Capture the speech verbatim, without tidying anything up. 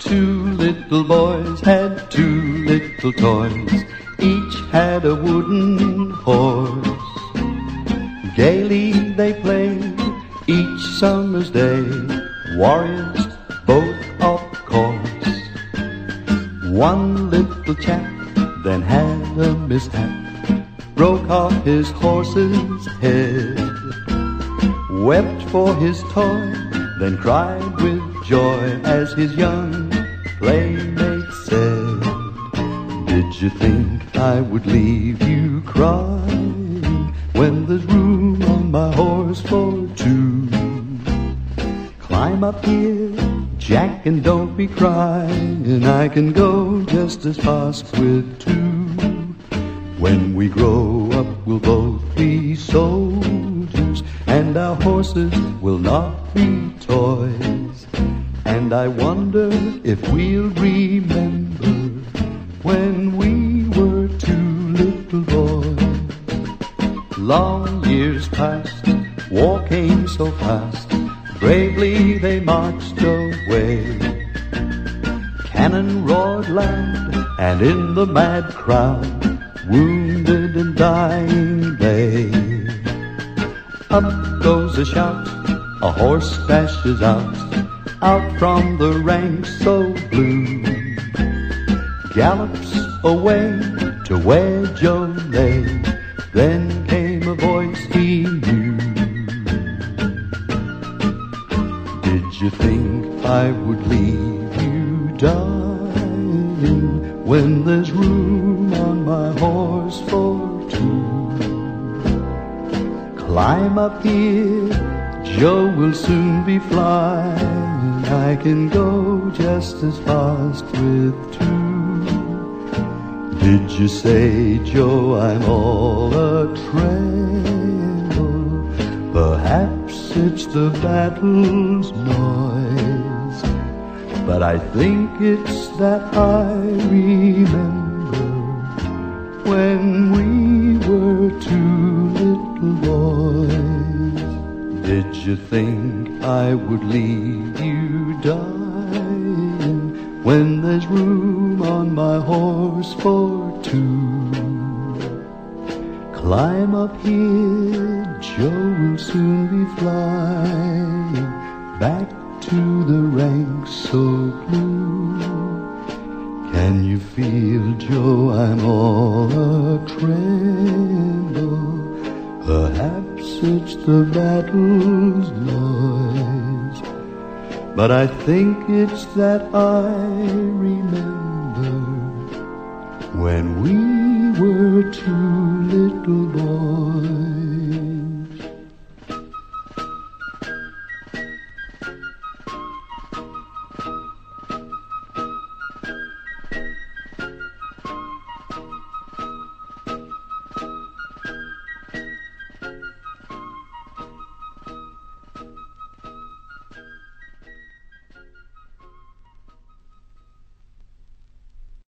two little boys had two little toys. Each had a wooden horse. Gaily they played each summer's day, warriors both of course. One little chap then had a mishap, broke off his horse's head, wept for his toy, then cried with joy as his young playmate said, "Did you think I would leave you crying when there's room on my horse for two? Climb up here, Jack, and don't be crying, and I can go just as fast with two. When we grow up, we'll both be soldiers, and our horses will not be toys. And I wonder if we'll remember when we were two little boys." Long years passed, war came so fast, bravely they marched away. Cannon roared loud, and in the mad crowd, wounded and dying lay. Up goes a shout, a horse dashes out, out from the ranks so blue, gallops away to where Joe lay. Then came a voice he knew. "Did you think I would leave you dying when there's room on my horse for two? Climb up here, Joe will soon be flying, I can go just as fast with two." Did you say, Joe, I'm all a tremble? Perhaps it's the battle's noise, but I think it's that I remember when we were two little boys. Did you think I would leave you dying when there's room on my horse for two? Climb up here, Joe will soon be flying back to the ranks so blue. Can you feel, Joe, I'm all a tremble? Perhaps it's the battle's noise, but I think it's that I remember when we were two little boys.